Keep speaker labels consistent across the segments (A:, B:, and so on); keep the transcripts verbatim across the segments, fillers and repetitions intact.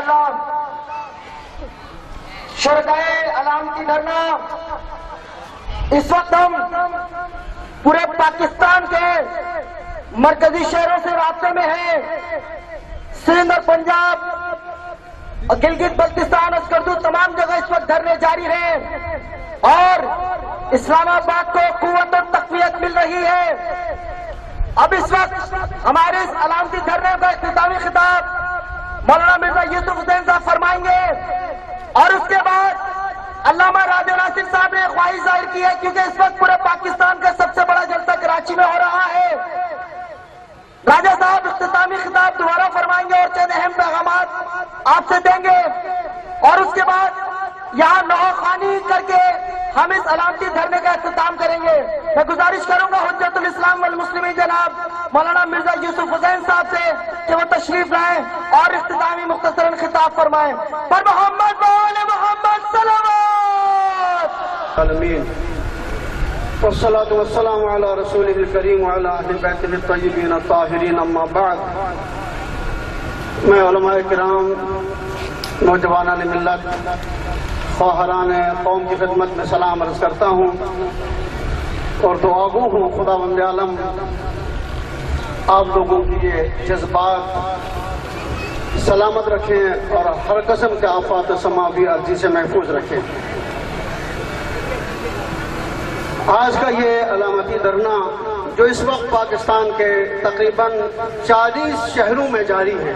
A: اللہ شہدائے علامتی دھرنا، اس وقت ہم پورے پاکستان کے مرکزی شہروں سے رابطے میں ہیں۔ سندھ اور پنجاب اور گلگت بلتستان اور اسکردو تمام جگہ اس وقت دھرنے جاری ہیں اور اسلام آباد کو قوت اور تقویت مل رہی ہے۔ اب اس وقت ہمارے اس علامتی دھرنے کا اختتامی خطاب مولانا مرزا یوسف حسین صاحب فرمائیں گے اور اس کے بعد علامہ راجہ ناصر صاحب نے خواہش ظاہر کی ہے، کیونکہ اس وقت پورے پاکستان کا سب سے بڑا جلسہ کراچی میں ہو رہا ہے۔ راجہ صاحب اختتامی خطاب دوبارہ فرمائیں گے اور چند اہم پیغامات آپ سے دیں گے اور اس کے بعد یہاں نعت خوانی کر کے ہم اس علامتی دھرنے کا اختتام کریں گے۔ میں گزارش کروں گا حجت الاسلام والمسلمین جناب مولانا مرزا یوسف حسین صاحب سے کہ وہ تشریف لائیں اور اختتامی مختصراً خطاب فرمائیں۔ پر محمد وآل محمد صلوات
B: العالمین والصلاة والسلام علی رسولہ الکریم وعلی اہل بیتہ الطیبین الطاہرین، اما بعد۔ میں علماء کرام، نوجوانان ملت، خواہران قوم کی خدمت میں سلام عرض کرتا ہوں اور دعا گو ہوں خدا بند عالم آپ لوگوں کی یہ جذبات سلامت رکھیں اور ہر قسم کے آفات سماوی عرضی سے محفوظ رکھیں۔ آج کا یہ علامتی دھرنا جو اس وقت پاکستان کے تقریباً چالیس شہروں میں جاری ہے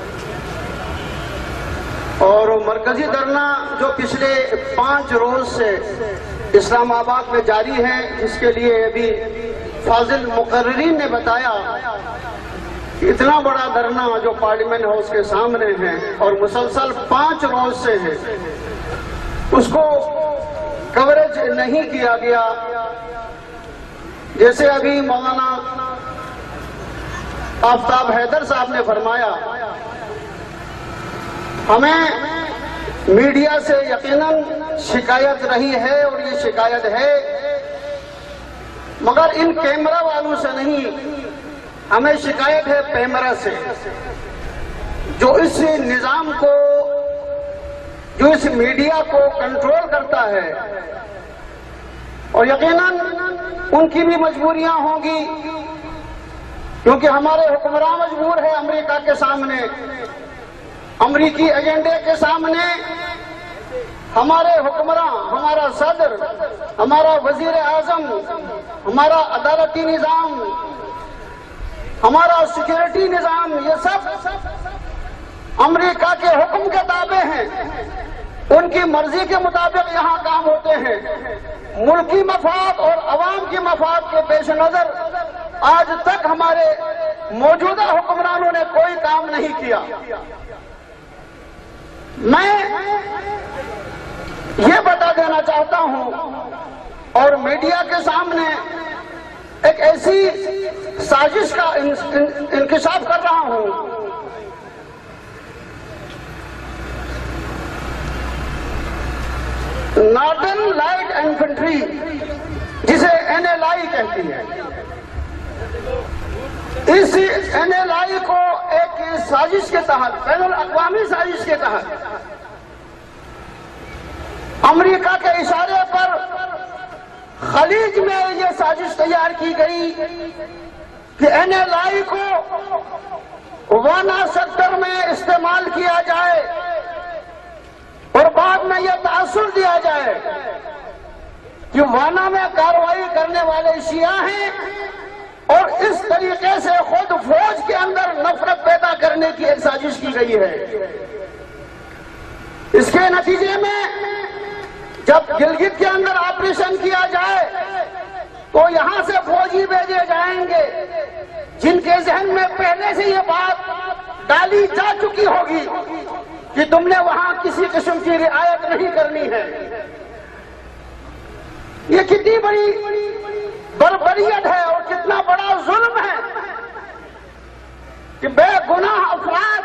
B: اور مرکزی دھرنا جو پچھلے پانچ روز سے اسلام آباد میں جاری ہے، جس کے لیے ابھی فاضل مقررین نے بتایا کہ اتنا بڑا دھرنا جو پارلیمنٹ ہاؤس کے سامنے ہے اور مسلسل پانچ روز سے ہے، اس کو کوریج نہیں کیا گیا۔ جیسے ابھی مولانا آفتاب حیدر صاحب نے فرمایا، ہمیں میڈیا سے یقیناً شکایت رہی ہے اور یہ شکایت ہے، مگر ان کیمرہ والوں سے نہیں، ہمیں شکایت ہے پیمرا سے، جو اس نظام کو، جو اس میڈیا کو کنٹرول کرتا ہے، اور یقیناً ان کی بھی مجبوریاں ہوں گی، کیونکہ ہمارے حکمراں مجبور ہے امریکہ کے سامنے، امریکی ایجنڈے کے سامنے۔ ہمارے حکمراں، ہمارا صدر، ہمارا وزیر اعظم، ہمارا عدالتی نظام، ہمارا سیکورٹی نظام، یہ سب امریکہ کے حکم کے تابع ہیں، ان کی مرضی کے مطابق یہاں کام ہوتے ہیں۔ ملکی مفاد اور عوام کی مفاد کے پیش نظر آج تک ہمارے موجودہ حکمرانوں نے کوئی کام نہیں کیا۔ میں یہ بتا دینا چاہتا ہوں اور میڈیا کے سامنے ایک ایسی سازش کا انکشاف کر رہا ہوں، ناردرن لائٹ انفنٹری جسے این ایل آئی کہتی ہے، اس این ایل آئی کو ایک سازش کے تحت، بین الاقوامی سازش کے تحت، امریکہ کے اشارے پر خلیج میں یہ سازش تیار کی گئی کہ این ایل آئی کو وانا سیکٹر میں استعمال کیا جائے اور بعد میں یہ تاثر دیا جائے کہ وانا میں کارروائی کرنے والے شیعہ ہیں اور اس طریقے سے خود فوج کے اندر نفرت پیدا کرنے کی ایک سازش کی گئی ہے۔ اس کے نتیجے میں جب گلگت کے اندر آپریشن کیا جائے تو یہاں سے فوجی بھیجے جائیں گے جن کے ذہن میں پہلے سے یہ بات ڈالی جا چکی ہوگی کہ تم نے وہاں کسی قسم کی رعایت نہیں کرنی ہے۔ یہ کتنی بڑی بربریت ہے اور کتنا بڑا ظلم ہے کہ بے گناہ افراد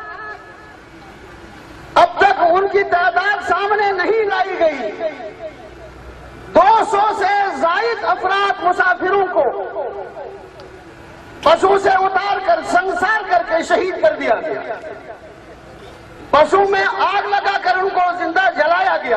B: اب تک ان کی تعداد سامنے نہیں لائی گئی۔ دو سو سے زائد افراد مسافروں کو بسوں سے اتار کر سنسار کر کے شہید کر دیا گیا۔ بسوں میں آگ لگا کر ان کو زندہ جلایا گیا،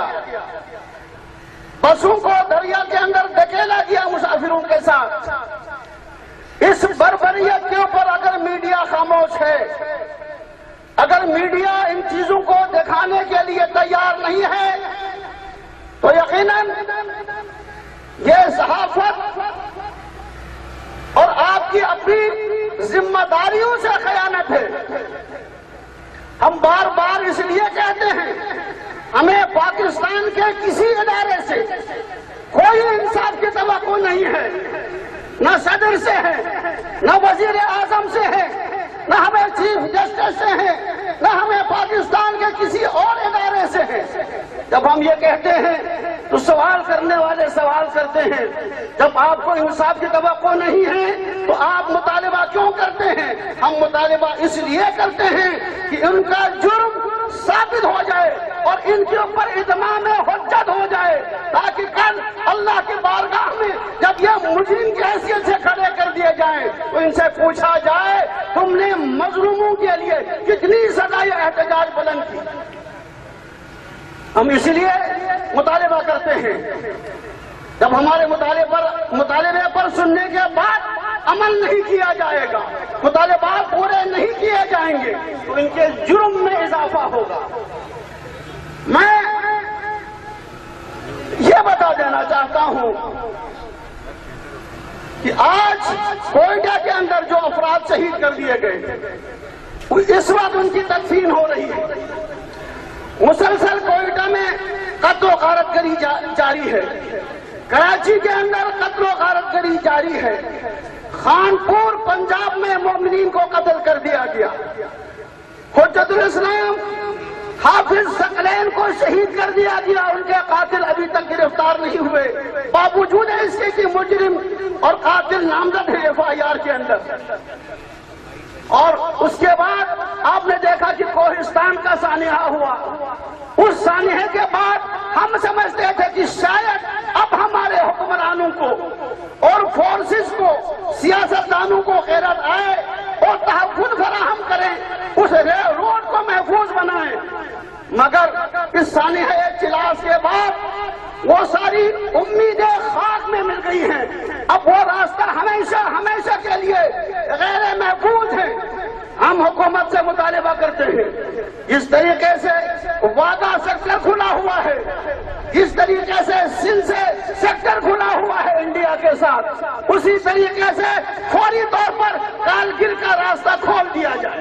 B: بسوں کو دریا کے اندر دھکیلا گیا مسافروں کے ساتھ۔ اس بربریت کے اوپر اگر میڈیا خاموش ہے، اگر میڈیا ان چیزوں کو دکھانے کے لیے تیار نہیں ہے، تو یقیناً یہ صحافت اور آپ کی اپنی ذمہ داریوں سے خیانت ہے۔ ہم بار بار اس لیے کہتے ہیں ہمیں پاکستان کے کسی ادارے سے کوئی انصاف کی توقع نہیں ہے، نہ صدر سے ہے، نہ وزیر اعظم سے ہے، نہ ہمیں چیف جسٹس سے ہے، نہ ہمیں پاکستان کے کسی اور ادارے سے ہے۔ جب ہم یہ کہتے ہیں تو سوال کرنے والے سوال کرتے ہیں، جب آپ کو انصاف کی توقع نہیں ہے تو آپ مطالبہ کیوں کرتے ہیں؟ ہم مطالبہ اس لیے کرتے ہیں کہ ان کا جرم ثابت ہو جائے اور ان کے اوپر اتمام حجت ہو جائے، تاکہ کل اللہ کی بارگاہ میں جب یہ مجرم کی حیثیت سے کھڑے کر دیے جائیں تو ان سے پوچھا جائے تم نے مظلوموں کے لیے کتنی سزائے احتجاج بلند کی۔ ہم اس لیے مطالبہ کرتے ہیں، جب ہمارے مطالبے پر مطالبے پر سننے کے بعد عمل نہیں کیا جائے گا، مطالبات پورے نہیں کیے جائیں گے تو ان کے جرم میں اضافہ ہوگا۔ میں یہ بتا دینا چاہتا ہوں کہ آج کوئٹہ کے اندر جو افراد شہید کر دیے گئے، اس وقت ان کی تدفین ہو رہی ہے۔ مسلسل کوئٹہ میں قتل و غارت گری جاری ہے، کراچی کے اندر قتل و غارت گری جاری ہے، خانپور پنجاب میں مومنین کو قتل کر دیا گیا، حجت الاسلام حافظ ثقلین کو شہید کر دیا گیا، ان کے قاتل ابھی تک گرفتار نہیں ہوئے، باوجود اس کے کہ مجرم اور قاتل نامزد ہے ایف آئی آر کے اندر۔ اور اس کے بعد آپ نے دیکھا کہ کوہستان کا سانحہ ہوا، اس سانحے کے بعد ہم سمجھتے تھے کہ شاید اب ہمارے حکمرانوں کو اور فورسز کو، سیاستدانوں کو غیرت آئے اور تحفظ فراہم کریں، اس روڈ کو محفوظ بنائیں، مگر اس سانحہ اجلاس کے بعد وہ ساری امیدیں خاک میں مل گئی ہیں۔ اب وہ راستہ ہمیشہ ہمیشہ کے لیے غیر محفوظ ہے۔ ہم حکومت سے مطالبہ کرتے ہیں، جس طریقے سے وعدہ سیکٹر کھلا ہوا ہے، جس طریقے سے سندھ سے سیکٹر کھلا ہوا ہے انڈیا کے ساتھ، اسی طریقے سے فوری طور پر کارگل کا راستہ کھول دیا جائے،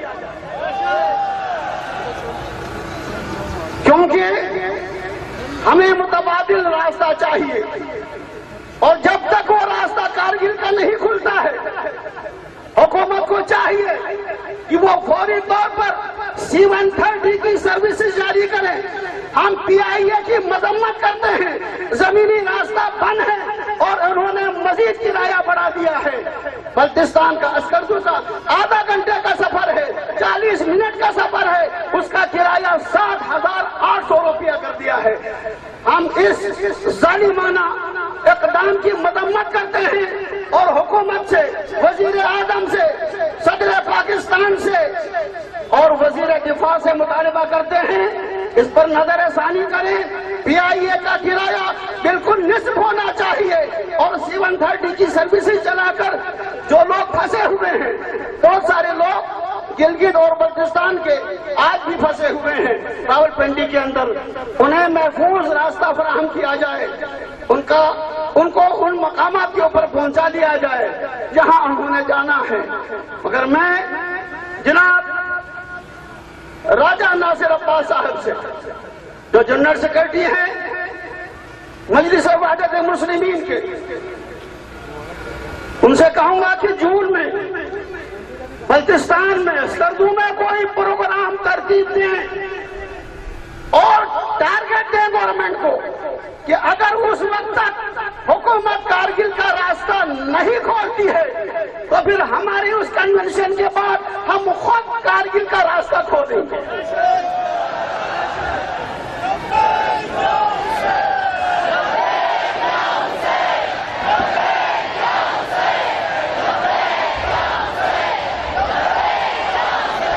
B: کیونکہ ہمیں متبادل راستہ چاہیے، اور جب تک وہ راستہ کارگل کا نہیں کھلتا ہے، حکومت کو چاہیے کہ وہ فوری طور پر سی ون تھرٹی کی سروسز جاری کریں۔ ہم پی آئی اے کی مذمت کرتے ہیں، زمینی راستہ بند ہے اور انہوں نے مزید کرایہ بڑھا دیا ہے۔ بلتستان کا اسکردو کا آدھا گھنٹے کا سفر ہے، چالیس منٹ کا سفر ہے، اس کا کرایہ سات ہزار آٹھ سو روپیہ کر دیا ہے۔ ہم اس ظالمانہ اقدام کی مذمت کرتے ہیں اور حکومت سے، وزیر اعظم سے، صدر پاکستان سے اور وزیر دفاع سے مطالبہ کرتے ہیں اس پر نظر ثانی کریں۔ پی آئی اے کا کرایہ بالکل نصف ہونا چاہیے اور سی ون تھرٹی کی سروسز چلا کر جو لوگ پھنسے ہوئے ہیں، بہت سارے لوگ گلگت اور بلتستان کے آج بھی پھنسے ہوئے ہیں راول پنڈی کے اندر، انہیں محفوظ راستہ فراہم کیا جائے، ان کا ان کو ان مقامات کے اوپر پہنچا دیا جائے جہاں انہوں نے جانا ہے۔ مگر میں جناب راجہ ناصر عباس صاحب سے، جو جنرل سیکرٹری ہیں مجلس وحدت مسلمین کے، ان سے کہوں گا کہ جون میں بلتستان میں اسکردو میں کوئی پروگرام ترتیب دیں اور ٹارگٹ دیں گورنمنٹ کو کہ اگر اس وقت تک حکومت کارگل کا راستہ نہیں کھولتی ہے تو پھر ہماری اس کنونشن کے بعد ہم خود کارگل کا